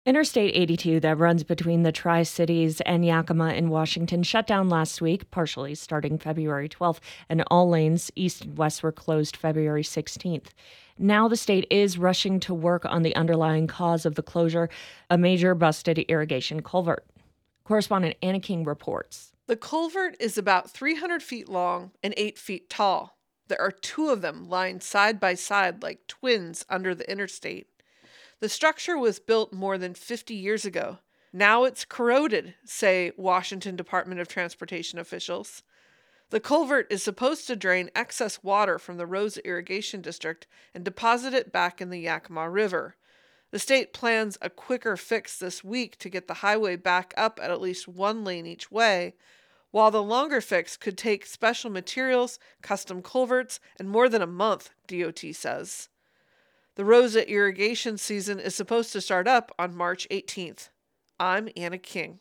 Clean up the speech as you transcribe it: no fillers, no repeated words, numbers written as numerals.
Interstate 82 that runs between the Tri-Cities and Yakima in Washington shut down last week, partially starting February 12th, and all lanes east and west were closed February 16th. Now the state is rushing to work on the underlying cause of the closure, a major busted irrigation culvert. Correspondent Anna King reports. The culvert is about 300 feet long and 8 feet tall. There are two of them lying side by side like twins under the interstate. The structure was built more than 50 years ago. Now it's corroded, say Washington Department of Transportation officials. The culvert is supposed to drain excess water from the Rosa Irrigation District and deposit it back in the Yakima River. The state plans a quicker fix this week to get the highway back up at least one lane each way, while the longer fix could take special materials, custom culverts, and more than a month, DOT says. The Rosa irrigation season is supposed to start up on March 18th. I'm Anna King.